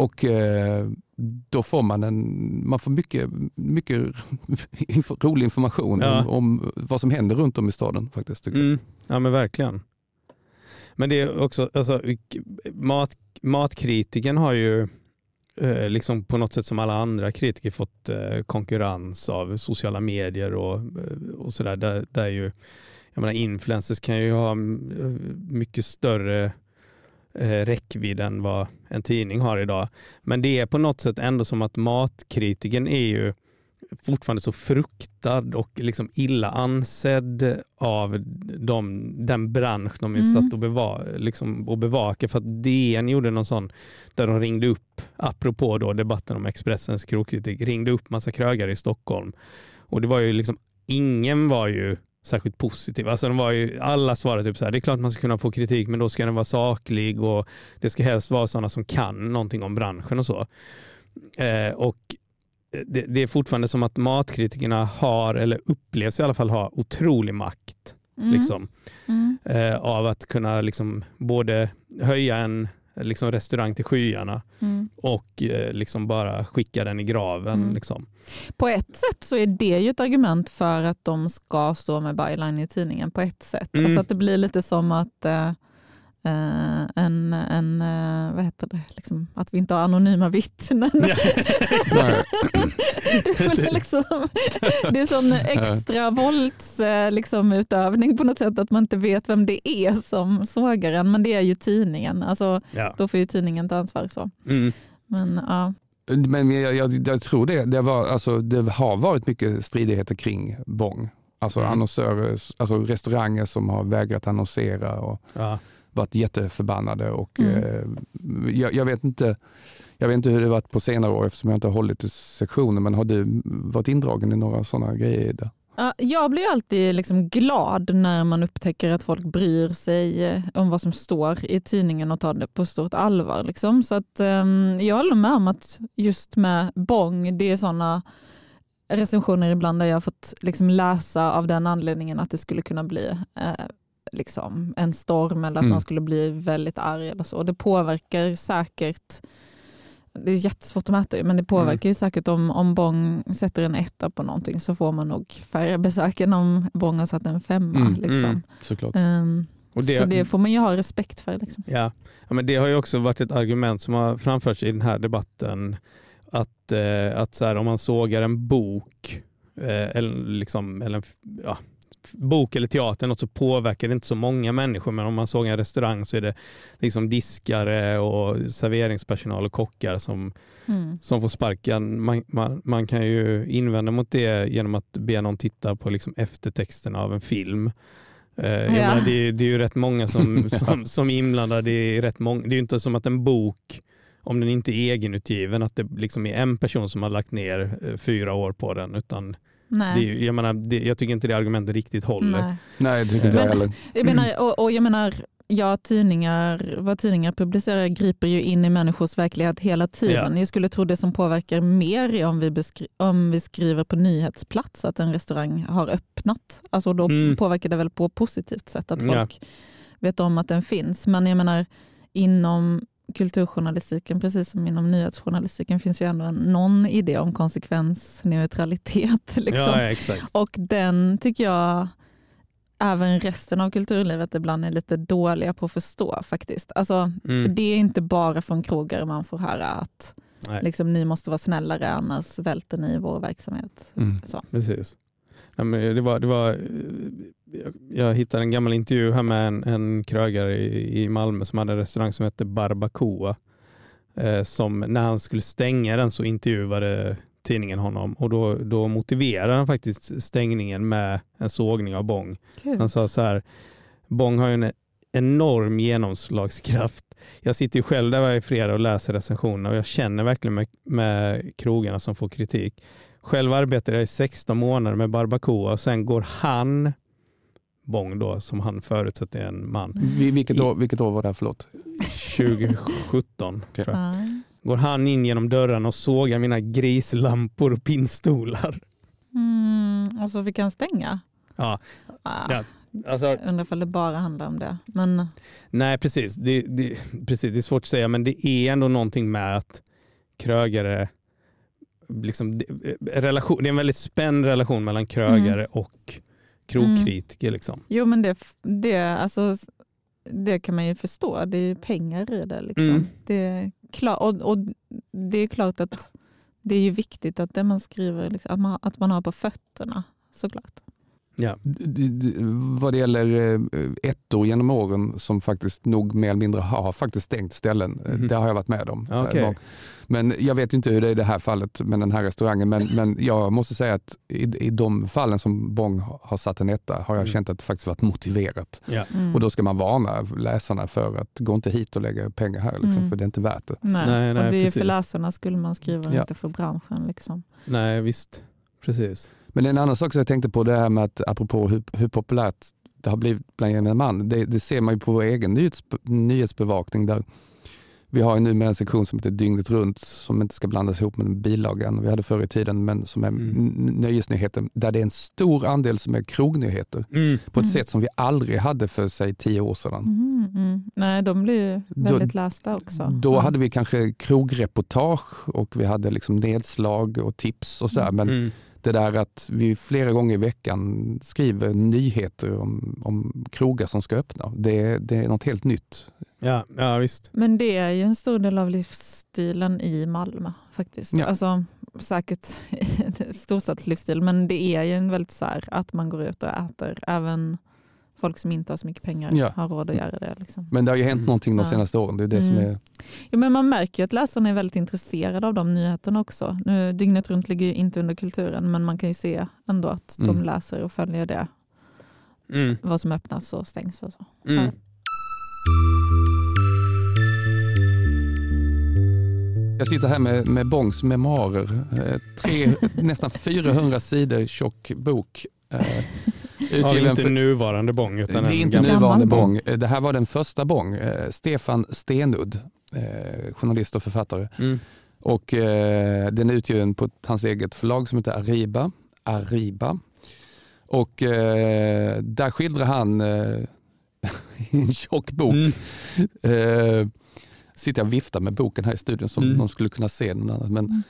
Då får man får mycket rolig information om vad som händer runt om i staden faktiskt. Ja, men verkligen. Men det är också, alltså, matkritiken har ju liksom på något sätt som alla andra kritiker fått konkurrens av sociala medier och sådär. Där är ju, jag menar, influencers kan ju ha mycket större räckvidd än vad en tidning har idag. Men det är på något sätt ändå som att matkritiken är ju fortfarande så fruktad och liksom illa ansedd av den bransch de är satt och bevaka, för att DN gjorde någon sån där de ringde upp, apropå då debatten om Expressens krogkritik, ringde upp massa krögare i Stockholm, och det var ju liksom, ingen var ju särskilt positiv. Alltså alla svarade typ så här: det är klart man ska kunna få kritik, men då ska den vara saklig och det ska helst vara sådana som kan någonting om branschen och så. Och det är fortfarande som att matkritikerna har, eller upplevs i alla fall ha, otrolig makt liksom, av att kunna liksom både höja en liksom restaurang till skyarna och liksom bara skicka den i graven. Liksom. På ett sätt så är det ju ett argument för att de ska stå med byline i tidningen på ett sätt. Alltså att det blir lite som att vad heter det? Liksom, att vi inte har anonyma vittnen. Det är sån extra våldsutövning på något sätt, att man inte vet vem det är som sågar en, men det är ju tidningen. Alltså, då får ju tidningen ta ansvar. Så. Men jag tror det har varit mycket stridigheter kring Bong. Alltså annonsörer, alltså restauranger som har vägrat annonsera och varit jätteförbannade, och jag vet inte hur det varit på senare år eftersom jag inte har hållit i sektionen, men har du varit indragen i några sådana grejer där? Jag blir alltid liksom glad när man upptäcker att folk bryr sig om vad som står i tidningen och tar det på stort allvar. Liksom. Så att, jag håller med om att just med Bong, det är sådana recensioner ibland där jag har fått liksom läsa av den anledningen att det skulle kunna bli liksom en storm, eller att man skulle bli väldigt arg eller så. Det påverkar säkert, det är jättesvårt att mäta, men det påverkar ju säkert om Bong sätter en 1 på någonting, så får man nog färre besök än om Bong har satt en 5. Liksom. Såklart. Och så det får man ju ha respekt för. Liksom. Ja, men det har ju också varit ett argument som har framförts i den här debatten, att så här, om man sågar en bok bok eller teater, så påverkar det inte så många människor, men om man såg en restaurang så är det liksom diskare och serveringspersonal och kockar som får sparken. Man kan ju invända mot det genom att be någon titta på liksom eftertexterna av en film. Menar, det är ju rätt många som är inblandade. Det är ju inte som att en bok, om den inte är egenutgiven, att det liksom är en person som har lagt ner 4 år på den, utan jag tycker inte det argumentet riktigt håller. Nej, det tycker inte jag heller. Jag menar, vad tidningar publicerar griper ju in i människors verklighet hela tiden. Jag skulle tro det som påverkar mer är om vi skriver på nyhetsplats att en restaurang har öppnat. Alltså då påverkar det väl på positivt sätt att folk vet om att den finns. Men jag menar, inom kulturjournalistiken, precis som inom nyhetsjournalistiken, finns ju ändå någon idé om konsekvensneutralitet. Liksom. Ja, exakt. Och den tycker jag även resten av kulturlivet ibland är lite dåliga på att förstå faktiskt. Alltså, för det är inte bara från krogare man får höra att liksom, ni måste vara snällare annars välter ni vår verksamhet. Så. Precis. Ja, men jag hittade en gammal intervju här med en krögare i Malmö som hade en restaurang som hette Barbacoa. Som när han skulle stänga den så intervjuade tidningen honom och då motiverade han faktiskt stängningen med en sågning av Bong. Kul. Han sa så här: Bong har ju en enorm genomslagskraft. Jag sitter ju själv där varje fredag och läser recensioner och jag känner verkligen med krogarna som får kritik. Själv arbetar jag i 16 månader med Barbacoa och sen går han, Bong då, som han förutsätter är en man. Vilket år var det här, förlåt? 2017 tror jag. Går han in genom dörren och sågar mina grislampor och pinnstolar. Och så fick han stänga? Ja. Alltså, undrar ifall det bara handlar om det. Men... Nej, precis. Det är svårt att säga, men det är ändå någonting med att krögare... Liksom, det är en väldigt spänd relation mellan krögare och krogkritiker. Liksom. Jo, men det kan man ju förstå. Det är ju pengar i det. Liksom. Det är och det är klart att det är ju viktigt att det man skriver, liksom, att man har på fötterna, såklart. Ja. Vad det gäller ettor genom åren som faktiskt nog mer eller mindre har faktiskt stängt ställen, det har jag varit med om. Okay. Men jag vet inte hur det är i det här fallet med den här restaurangen, men jag måste säga att i de fallen som Bong har satt en etta har jag känt att det faktiskt varit motiverat. Ja. Och då ska man varna läsarna för att gå inte hit och lägga pengar här, liksom, för det är inte värt det. Nej, och det är för läsarna skulle man skriva, inte för branschen. Liksom. Nej, visst. Precis. Men en annan sak som jag tänkte på, det här med att apropå hur populärt det har blivit bland gemene man, det ser man ju på vår egen nyhetsbevakning där vi har nu med en sektion som heter Dygnet runt som inte ska blandas ihop med den bilagan vi hade förr i tiden, men som är nöjesnyheter där det är en stor andel som är krognyheter på ett sätt som vi aldrig hade för sig 10 år sedan. Nej, de blir väldigt lästa också. Då hade vi kanske krogreportage och vi hade liksom nedslag och tips och sådär, men det där att vi flera gånger i veckan skriver nyheter om krogar som ska öppna. Det är något helt nytt. Ja, visst. Men det är ju en stor del av livsstilen i Malmö faktiskt. Ja. Alltså säkert storstadslivsstil, men det är ju en väldigt så här att man går ut och äter. Även folk som inte har så mycket pengar har råd att göra det. Liksom. Men det har ju hänt någonting de senaste åren. Det är det som är... Jo, men man märker ju att läsarna är väldigt intresserade av de nyheterna också. Nu, Dygnet runt ligger ju inte under kulturen, men man kan ju se ändå att de läser och följer det. Vad som öppnas och stängs och så. Jag sitter här med Bongs memoarer. Nästan 400 sidor tjock bok. Inte nuvarande Bong. Utan det är inte nuvarande Bong. Det här var den första Bong. Stefan Stenudd, journalist och författare. Och den är utgiven på hans eget förlag som heter Arriba. Och där skildrar han i en tjock bok. Sitter jag och viftar med boken här i studion som någon skulle kunna se den annan.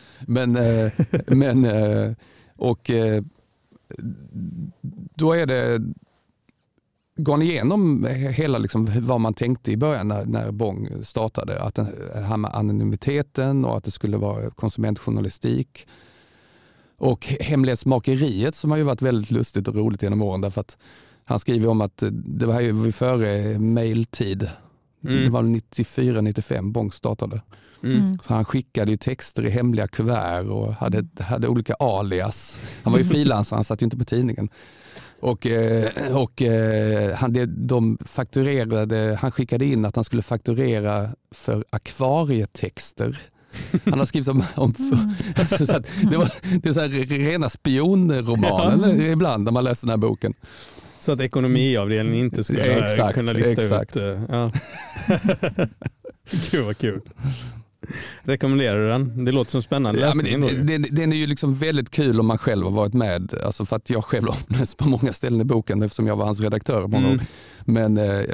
Då är det, går han igenom hela liksom vad man tänkte i början när Bong startade, att det här med anonymiteten och att det skulle vara konsumentjournalistik och hemlighetsmakeriet som har ju varit väldigt lustigt och roligt genom åren, därför att han skriver om att det var ju före mailtid. Det var 94-95 Bong startade. Så han skickade ju texter i hemliga kuvert och hade olika alias. Han var ju frilansare, han satt ju inte på tidningen. De fakturerade, han skickade in att han skulle fakturera för akvarietexter. Han har skrivit om så att det är så här rena spionromanen ibland när man läser den här boken. Så att ekonomiavdelningen inte skulle kunna lista ut. Ja. Gud vad kul. Rekommenderar du den? Det låter som spännande. Ja, men den är ju liksom väldigt kul om man själv har varit med. Alltså för att jag själv har läst på många ställen i boken eftersom jag var hans redaktör många år. Men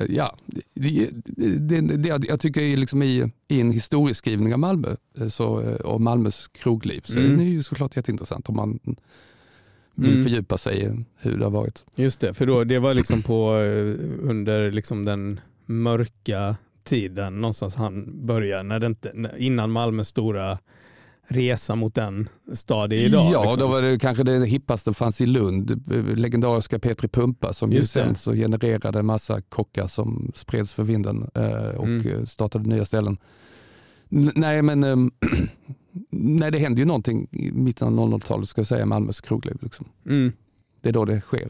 jag tycker liksom i en historieskrivning av Malmö och Malmös krogliv så är det ju såklart jätteintressant om man vill fördjupa sig i hur det har varit. Just det, för då, det var liksom under liksom den mörka tiden någonstans han började, innan Malmös stora resa mot den stadie idag. Ja, liksom. då var det kanske det hippaste fanns i Lund. Legendariska Petri Pumpa som ju sen så genererade en massa kockar som spreds för vinden och startade nya ställen. Nej, men det hände ju någonting i mitten av 00-talet ska jag säga, Malmös krogliv. Liksom. Det är då det sker.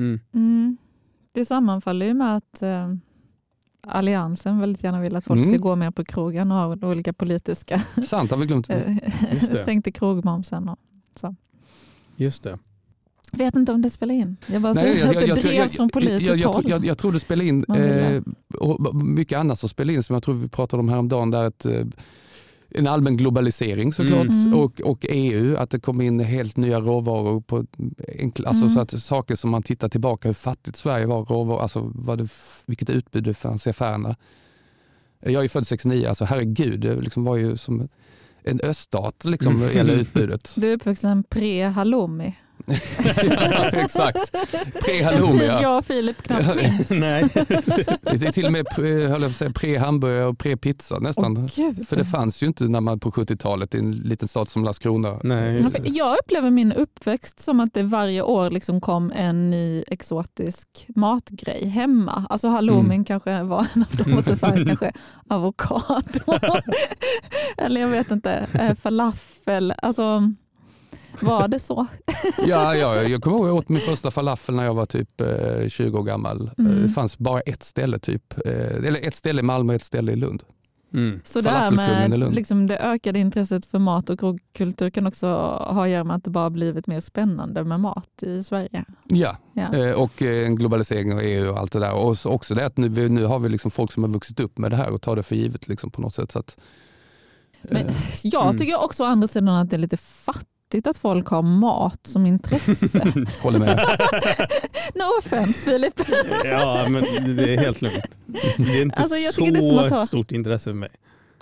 Det sammanfaller ju med att Alliansen väldigt gärna vill att folk ska gå mer på krogen och ha olika politiska... Sant, har vi glömt det. Sänkte krogmomsen och så. Just det. Vet inte om det spelar in. Jag bara säger att det drevs från politiskt håll. Jag tror det spelar in och mycket annat som spelar in som jag tror vi pratade om häromdagen där en allmän globalisering såklart och EU, att det kommer in helt nya råvaror på så att saker som man tittar tillbaka hur fattigt Sverige var råvaror, alltså vilket utbud det fanns i affärerna. Jag är född 69, alltså herregud, det liksom var ju som en öststat liksom hela utbudet. Du är uppvuxen pre-halloumi. Ja, exakt. Pre-halloumi. Jag och Filip knappt minns. Nej. Det är till och med pre-hamburgare och pre-pizza nästan. För det fanns ju inte när man på 70-talet i en liten stad som Landskrona. Nej, jag upplever min uppväxt som att det varje år liksom kom en ny exotisk matgrej hemma. Alltså halloumin kanske var en av dem och så kanske avokado. Eller jag vet inte, falafel. Alltså... Var det så? Ja, jag kommer ihåg att jag åt min första falafel när jag var typ 20 år gammal. Det fanns bara ett ställe eller ett ställe i Malmö och ett ställe i Lund. Så det här med liksom det ökade intresset för mat och krogkultur kan också ha att göra med att det bara blivit mer spännande med mat i Sverige. Ja. Och en globalisering av EU och allt det där. Och också det att nu har vi liksom folk som har vuxit upp med det här och tar det för givet liksom på något sätt. Så att, men jag tycker också å andra sidan att det är lite fattigt att folk har mat som intresse. Håller med. No offense, Filip. Ja, men det är helt lugnt. Det är inte så stort intresse för mig.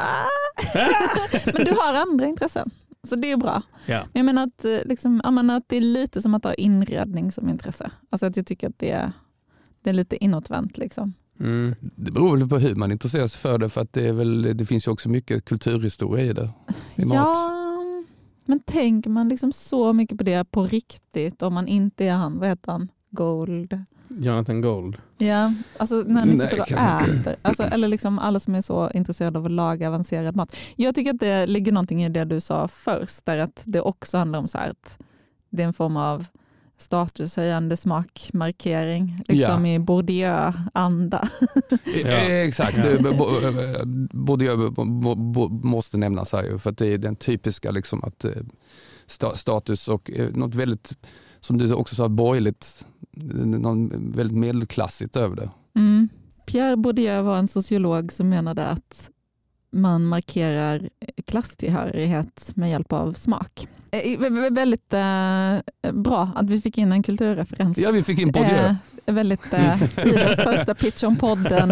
Men du har andra intressen. Så det är bra. Ja. Jag menar att, att det är lite som att ha inredning som intresse. Alltså att jag tycker att det är lite inåtvänt liksom. Det beror väl på hur man intresserar sig för det. För att det finns ju också mycket kulturhistoria i det. I mat. Men tänker man liksom så mycket på det på riktigt om man inte är han, vad heter han? Gold. Jonathan Gold. Ja, alltså när ni sitter och äter. Alltså, eller liksom alla som är så intresserade av att laga avancerad mat. Jag tycker att det ligger någonting i det du sa först. Där att det också handlar om så här att det är en form av statushöjande smakmarkering. Liksom i Bourdieu-anda. Exakt. Bourdieu måste nämnas här. För att det är den typiska liksom att status och något väldigt, som du också sa, borgerligt, något väldigt medelklassigt över det. Pierre Bourdieu var en sociolog som menade att man markerar klasstillhörighet med hjälp av smak. Väldigt bra att vi fick in en kulturreferens. Ja, vi fick in Bourdieu. Väldigt Idels första pitch om podden.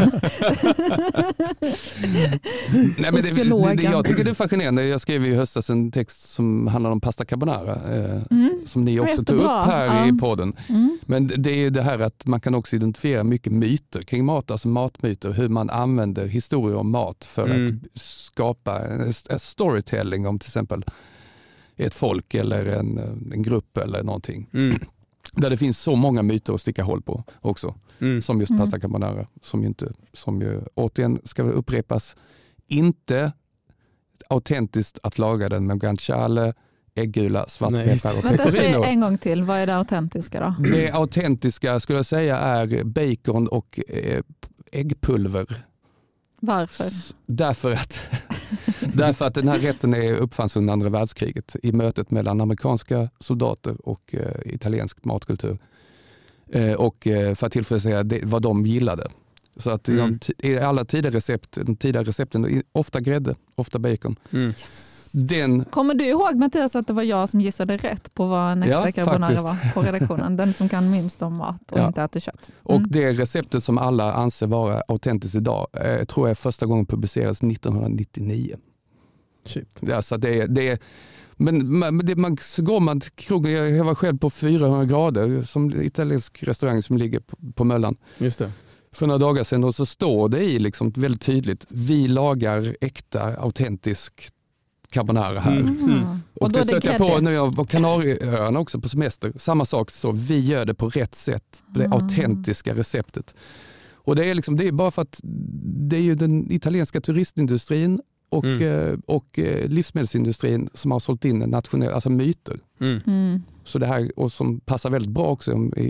Nej, men det jag tycker det är fascinerande. Jag skrev i höstas en text som handlar om pasta carbonara som ni också tog upp här i podden. Men det är det här att man kan också identifiera mycket myter kring mat, alltså matmyter, hur man använder historier om mat för att skapa en storytelling om till exempel ett folk eller en grupp eller någonting. Där det finns så många myter att sticka håll på också. Som just pasta carbonara. Som ju återigen ska upprepas. Inte autentiskt att laga den med guanciale, äggula, svartpeppar och pecorino. Säg en gång till. Vad är det autentiska då? Det autentiska skulle jag säga är bacon och äggpulver. Varför? Därför att den här rätten uppfanns under andra världskriget i mötet mellan amerikanska soldater och italiensk matkultur. Och för att tillfredsställa vad de gillade. Så att i alla tidiga recepten, ofta grädde, ofta bacon. Kommer du ihåg, Mattias, att det var jag som gissade rätt på vad en äkta carbonara var på redaktionen? Den som kan minst om mat och inte äter kött. Och det receptet som alla anser vara autentiskt idag tror jag första gången publicerades 1999. Shit. Ja, så det är Men går man till krogen, jag var själv på 400 grader som italiensk restaurang som ligger på Möllan. Just det. För några dagar sedan och så står det i liksom väldigt tydligt, vi lagar äkta, autentisk carbonara här. Och det stöter jag på när jag var på Kanarieöarna också på semester. Samma sak, så vi gör det på rätt sätt, det autentiska receptet. Och det är bara för att det är ju den italienska turistindustrin och livsmedelsindustrin som har sålt in nationella, alltså myter. Så det här, och som passar väldigt bra också i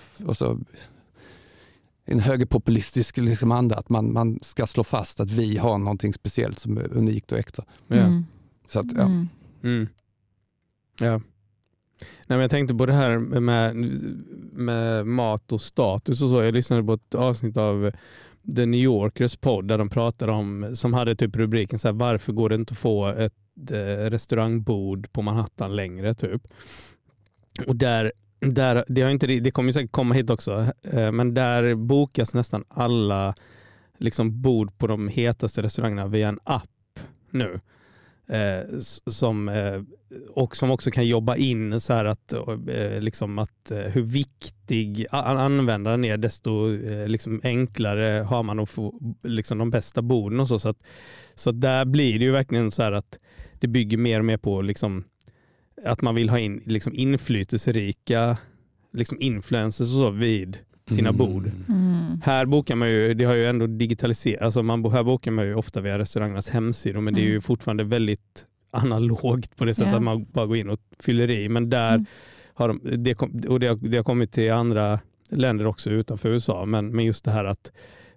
en högerpopulistisk liksom anda, att man ska slå fast att vi har någonting speciellt som är unikt och äkta. Så att, ja. Nej, men jag tänkte på det här med mat och status och så. Jag lyssnade på ett avsnitt av The New Yorkers podd där de pratade om, som hade typ rubriken så här, varför går det inte att få ett restaurangbord på Manhattan längre typ. Och där det kommer ju säkert komma hit också, men där bokas nästan alla liksom bord på de hetaste restaurangerna via en app nu. Som också kan jobba in så här att hur viktig användaren är, desto liksom enklare har man att få liksom de bästa borden och så där blir det ju verkligen så här att det bygger mer och mer på liksom att man vill ha in liksom inflytelserika liksom influencers och så vid sina bord. Här bokar man ju, det har ju ändå digitaliserat, alltså här bokar man ju ofta via restaurangernas hemsidor, men det är ju fortfarande väldigt analogt på det sättet att man bara går in och fyller i, men där har det har kommit till andra länder också utanför USA, men just det här att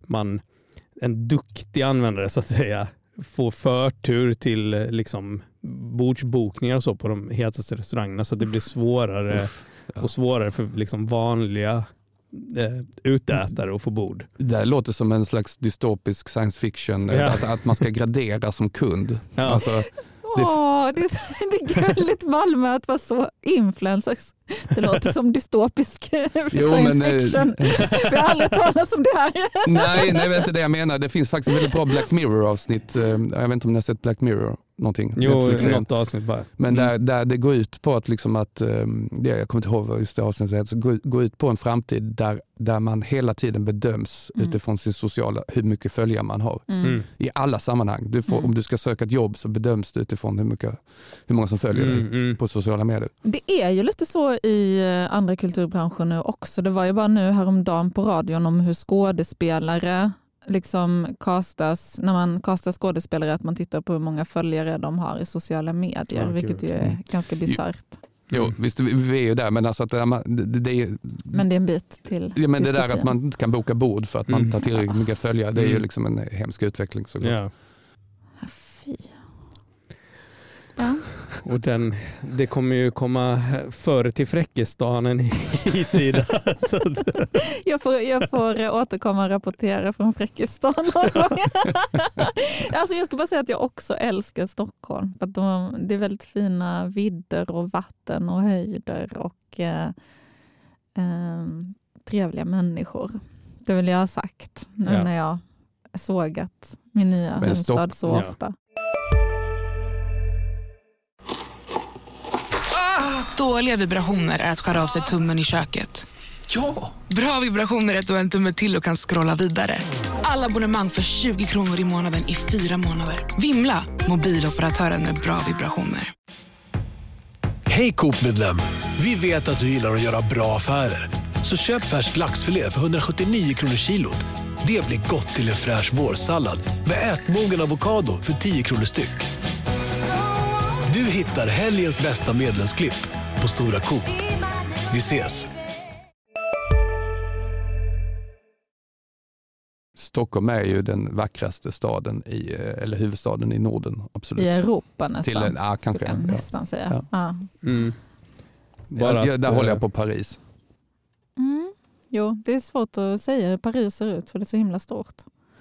en duktig användare så att säga får förtur till liksom bordsbokningar och så på de hetaste restaurangerna, så att det blir svårare och svårare för liksom vanliga utätare att få bord. Det låter som en slags dystopisk science fiction, att man ska gradera som kund. Ja. Alltså, det är gulligt Malmö att vara så influencers. Det låter som dystopisk science fiction. Vi har aldrig talat om det här. Nej, det är inte det jag menar. Det finns faktiskt väldigt bra Black Mirror-avsnitt. Jag vet inte om ni har sett Black Mirror någonting. Jo, något avsnitt bara. Men där det går ut på att, liksom att jag kommer inte ihåg just det avsnittet, gå ut på en framtid där man hela tiden bedöms utifrån sin sociala, hur mycket följare man har. I alla sammanhang. Om du ska söka ett jobb så bedöms du utifrån hur många som följer dig på sociala medier. Det är ju lite så i andra kulturbranscher nu också. Det var ju bara nu häromdagen på radion om hur skådespelare liksom castas, när man castar skådespelare, att man tittar på hur många följare de har i sociala medier, vilket ju är ganska bisarrt. Jo, visst, vi är ju där, men alltså att men det är en bit till. Ja, men det där att man inte kan boka bord för att man tar tillräckligt mycket följare, det är ju liksom en hemsk utveckling såklart. Ja. Fy. Ja. Och det kommer ju komma före till Fräckestaden i tid. Jag får återkomma och rapportera från Fräckestan. Alltså jag ska bara säga att jag också älskar Stockholm. För att det är väldigt fina vidder och vatten och höjder och trevliga människor. Det vill jag ha sagt nu när jag sågat min nya hemstad så ofta. Dåliga vibrationer är att skära av sig tummen i köket. Ja! Bra vibrationer är att du har en tumme till och kan scrolla vidare. Alla abonnemang för 20 kronor i månaden i 4 månader. Vimla! Mobiloperatören med bra vibrationer. Hej Coop-medlem! Vi vet att du gillar att göra bra affärer. Så köp färsk laxfilé för 179 kronor kilot. Det blir gott till en fräsch vårsallad med ätmogen avokado för 10 kronor styck. Du hittar helgens bästa medlemsklipp på Stora Coop. Vi ses! Stockholm är ju den vackraste staden eller huvudstaden i Norden, absolut. I Europa nästan. Kanske. Jag nästan säga. Ja. Där håller jag på Paris. Jo, det är svårt att säga hur Paris ser ut för det är så himla stort.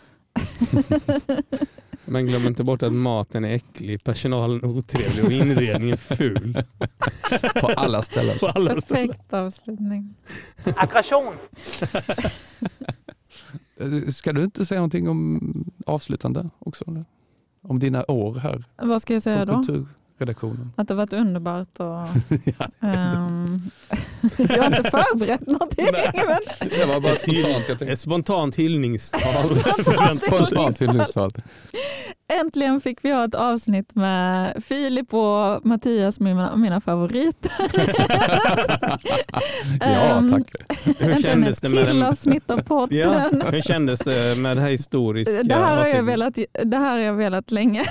Men glöm inte bort att maten är äcklig, personalen är otrevlig och inredningen ful. På alla ställen. Perfekt avslutning. Aggression! Ska du inte säga någonting om avslutande också? Eller? Om dina år här? Vad ska jag säga då? redaktionen. Att det har varit underbart. Och, jag har inte förberett någonting. Men... Det var bara spontant. Ett spontant hyllningstal. Spontant hyllningstal. Äntligen fick vi ha ett avsnitt med Filip och Mattias, mina favoriter. Ja, tack. Hur kändes det med till avsnitt av podden? Ja, hur kändes det med det här historiska? Det här har jag velat länge.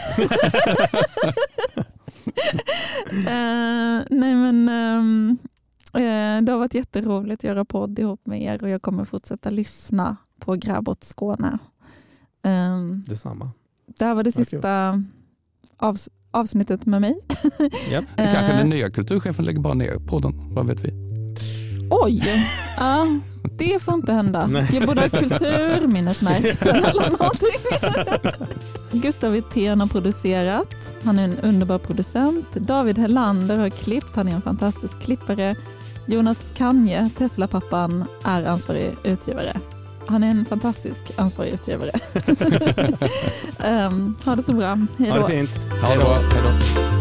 Nej, men det har varit jätteroligt att göra podd ihop med er och jag kommer fortsätta lyssna på Grabbot Skåne. Detsamma. Det här var det sista avsnittet med mig. Yep. Kanske den nya kulturchefen lägger bara ner podden, vad vet vi? Oj, ja, det får inte hända. Nej. Jag borde ha kulturminnesmärkten eller någonting. Gustav Wittén har producerat. Han är en underbar producent. David Hellander har klippt. Han är en fantastisk klippare. Jonas Kanje, Tesla-pappan, är ansvarig utgivare. Han är en fantastisk ansvarig utgivare. Ha det så bra. Hej då. Ha det fint. Hej då.